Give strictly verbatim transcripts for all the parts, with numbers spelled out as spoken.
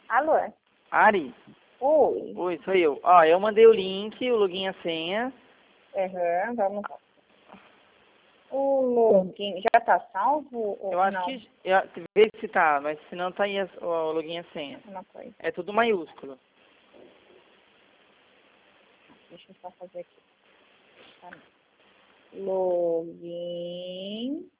Alô? Ari? Oi. Oi, sou eu. Ó, eu mandei o link, o login e a senha. Aham, vamos lá. O login já tá salvo ou Eu acho não? que... Eu, vê se tá, mas se não tá aí as- o login e a senha. Uma coisa. É tudo maiúsculo. Deixa eu só fazer aqui. Tá. Login.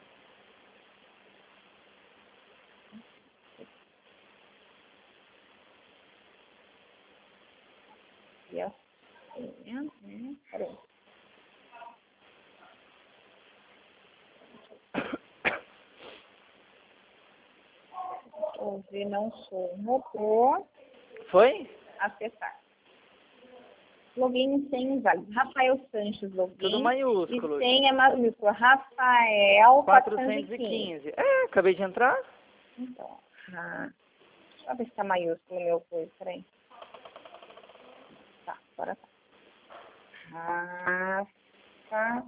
E a senha, né? Peraí. Ouvir não sou um robô. Foi? Acessar. Login sem inválido. Rafael Sanches, login. Tudo maiúsculo. E senha maiúscula. Rafael quatrocentos quatrocentos e e quinze. quinze. É, acabei de entrar. Então, ah, deixa eu ver se tá maiúsculo o meu coisa. Peraí. Tá, agora tá. Rafa.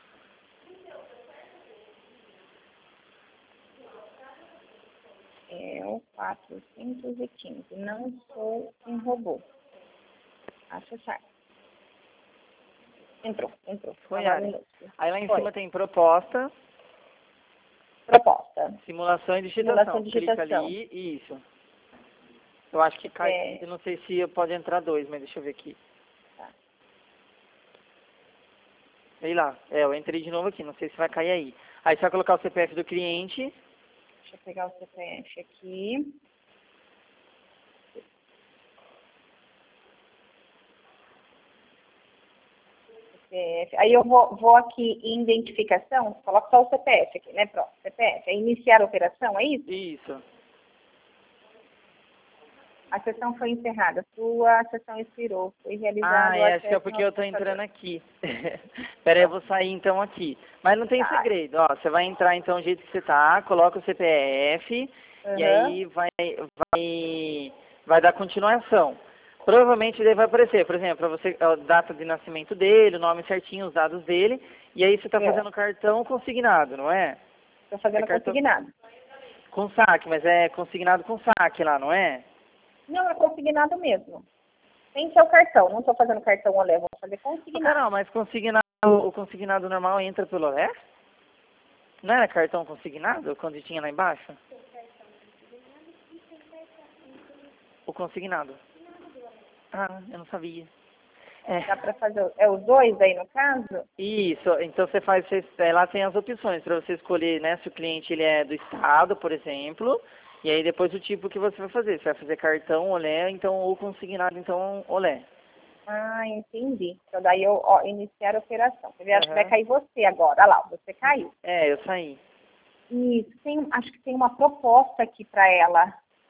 É o quatrocentos e quinze. Não sou um robô. Acessar. Entrou, entrou. Foi, Agora Ari. minúsculo. Aí lá em Foi. cima tem proposta, Proposta. simulação e Simulação digitação. de Clica digitação. ali, isso. Eu acho que cai... É. Eu não sei se pode entrar dois, mas deixa eu ver aqui. Tá. Sei lá. É, eu entrei de novo aqui, não sei se vai cair aí. Aí você vai colocar o C P F do cliente. Deixa eu pegar o C P F aqui. C P F. Aí eu vou, vou aqui em identificação, coloco só o C P F aqui, né? Pronto, C P F. É iniciar a operação, é isso? Isso. A sessão foi encerrada. Sua sessão expirou. Foi realizado Ah, o é, acho que é acesso porque no eu tô computador. entrando aqui. Pera aí, eu vou sair então aqui. Mas não tem Tá. segredo, ó. Você vai entrar então do jeito que você tá, coloca o C P F Uhum. e aí vai, vai, vai dar continuação. Provavelmente ele vai aparecer, por exemplo, pra você, a data de nascimento dele, o nome certinho, os dados dele, e aí você tá É. fazendo cartão consignado, não é? Estou fazendo É cartão- consignado. Com saque, mas é consignado com saque lá, não é? Não, é consignado mesmo. Tem que ser o cartão. Não estou fazendo cartão olé, vou fazer Ô, consignado. Carol, mas consignado, o consignado normal entra pelo Olé? Não era cartão consignado quando tinha lá embaixo? O consignado. Ah, eu não sabia. É. Dá para fazer. É os dois aí no caso? Isso, então você faz, você, é, lá tem as opções para você escolher, né, se o cliente ele é do estado, por exemplo, e aí depois o tipo que você vai fazer. Você vai fazer cartão, olé, então, ou consignado, então, olé. Ah, entendi. Então daí eu ó, iniciar a operação. Quer ver? Acho que vai Aham. cair você agora. Olha lá, você caiu. É, eu saí. Isso, tem, acho que tem uma proposta aqui para ela.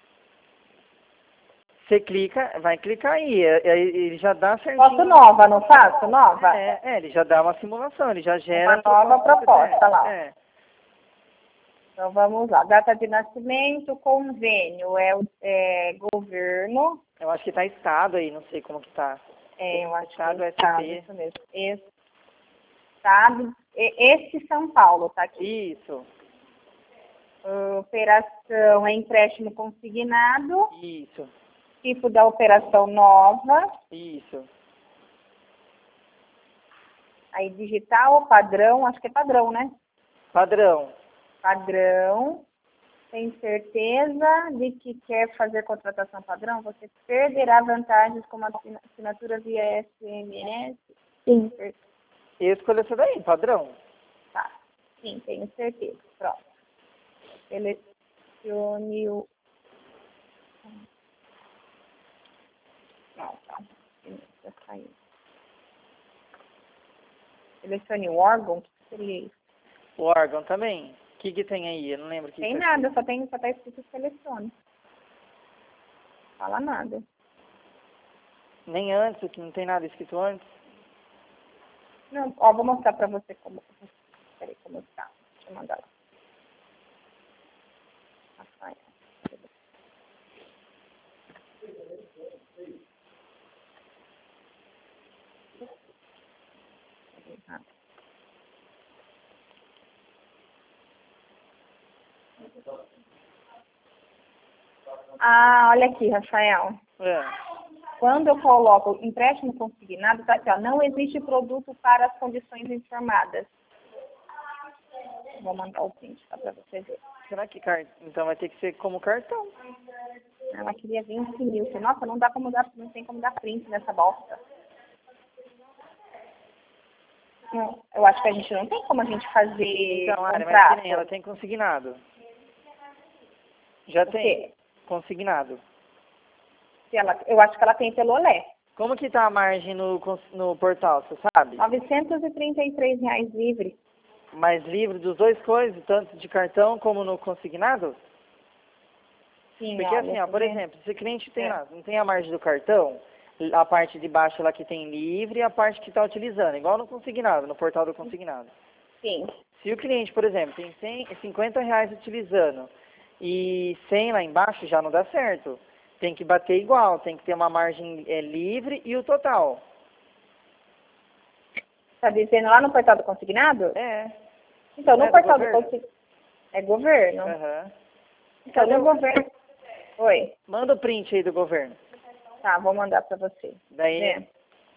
Você clica, vai clicar aí, é- é- ele já dá certinho. Posso nova, não faço? Nova? É, é, ele já dá uma simulação, ele já gera... Uma nova a proposta proposta lá. É. Então vamos lá. Data de nascimento, convênio, é o é, governo. Eu acho que tá estado aí, não sei como que tá. É, eu acho Estado que é S estado, P. isso mesmo. Estado, e- esse São Paulo, tá aqui. Isso, Operação é empréstimo consignado. isso, Tipo da operação nova. isso. Aí digital, padrão, acho que é padrão, né? Padrão. Padrão. Tem certeza de que quer fazer contratação padrão? Você perderá vantagens como assina- assinatura via S M S? Sim. Eu escolho essa daí, padrão. Tá. Sim, tenho certeza. Pronto. Selecione o... Não, tá. Já saiu. Selecione o órgão? O que seria isso? O órgão também. O que que tem aí? Eu não lembro o que Tem que nada, só tem, só tá escrito selecione. Fala nada. Nem antes, aqui não tem nada escrito antes. Não, ó, vou mostrar pra você como. Peraí, como tá. Deixa eu mandar lá. Rafael. Errado. Ah, olha aqui, Rafael. É. Quando eu coloco empréstimo consignado, tá aqui, ó, não existe produto para as condições informadas. Vou mandar o print só para você ver. Será que car... então vai ter que ser como cartão? Ela queria vinte mil. Nossa, não dá como dar, não tem como dar print nessa bosta. Não, eu acho que a gente não tem como a gente fazer Então, Ari, mas contrato. que nem ela tem consignado. Já O tem quê? consignado. Se ela, eu acho que ela tem pelo Olé. Como que tá a margem no, cons- no portal, você sabe? novecentos e trinta e três reais livre. Mais livre dos dois coisas, tanto de cartão como no consignado? Sim, Porque olha, assim, ó, tá por vendo? exemplo, se o cliente tem É. lá, não tem a margem do cartão, a parte de baixo lá que tem livre e a parte que está utilizando, igual no consignado, no portal do consignado. Sim. Se o cliente, por exemplo, tem cem, cinquenta reais utilizando e cem lá embaixo, já não dá certo. Tem que bater igual, tem que ter uma margem é, livre e o total. Tá dizendo lá no portal do consignado? É. Então, Não no é do portal do governo? consignado. É governo? Aham. Então, no governo. Oi. Manda o print aí do governo. Tá, vou mandar pra você. Daí Vê.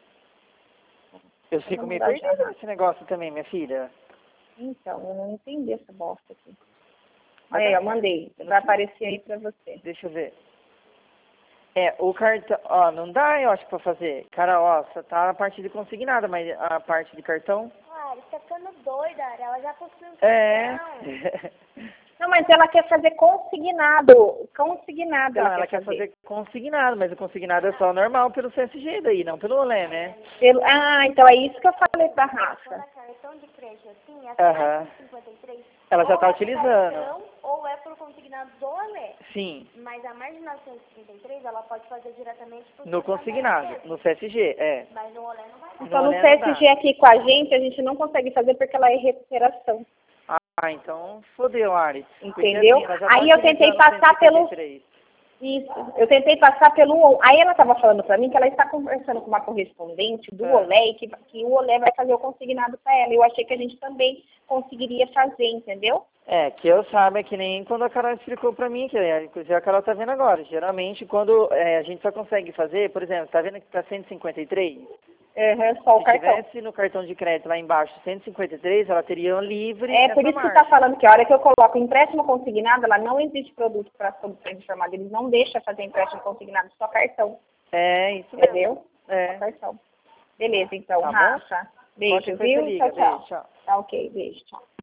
eu fico Vou meio mandar já. perdido nesse negócio também, minha filha. Então, eu não entendi essa bosta aqui. Mas Aí, tá eu certo. mandei. Eu não Vai sei. aparecer aí pra você. Deixa eu ver. É, o cartão, ó, não dá, eu acho, pra fazer. Cara, ó, só tá a parte de consignada, mas a parte de cartão... Ah, você tá ficando doida, Ari. Ela já construiu um É. cartão. Não, mas ela quer fazer consignado. Consignado Não, ela, ela quer quer fazer. fazer consignado, mas o consignado é só normal pelo C S G daí, não pelo Olé, né? Pelo... Ah, então é isso que eu falei pra Quando Rafa. a cartão de crédito assim, Aham. até cinquenta e três, Ela já ou tá é utilizando. cartão, ou é por consignado do Olé. Sim, Mas a margem novecentos e trinta e três, ela pode fazer diretamente pro no consignado, mesmo. no C S G, é. Mas no Olé não vai dar. Então, no Olé não dá. C S G aqui com a gente, a gente não consegue fazer porque ela é recuperação. Ah, então fodeu, Ari. Porque, Entendeu? assim, ela já tá Aí eu tentei utilizando passar pelo... cento e cinquenta e três. Isso. Eu tentei passar pelo... on- Aí ela estava falando para mim que ela está conversando com uma correspondente do Ah. Olé e que, que o Olé vai fazer o consignado para ela. Eu achei que a gente também conseguiria fazer, entendeu? É, que eu saiba, é que nem quando a Carol explicou pra mim, que é, inclusive a Carol tá vendo agora. Geralmente, quando é, a gente só consegue fazer, por exemplo, tá vendo que tá cento e cinquenta e três? Uhum, só o Se cartão. tivesse no cartão de crédito lá embaixo cento e cinquenta e três, ela teria um livre É essa por isso que margem. está falando que a hora que eu coloco empréstimo consignado, ela não existe produto para as condições informadas. Eles não deixam fazer empréstimo consignado, só cartão. É, isso mesmo. Entendeu? Só É. cartão. Beleza, então, Tá bom? Rafa. Beijo, Qualquer coisa viu? liga. Tchau, tchau. Beijo, tchau. Tá ok, beijo, tchau.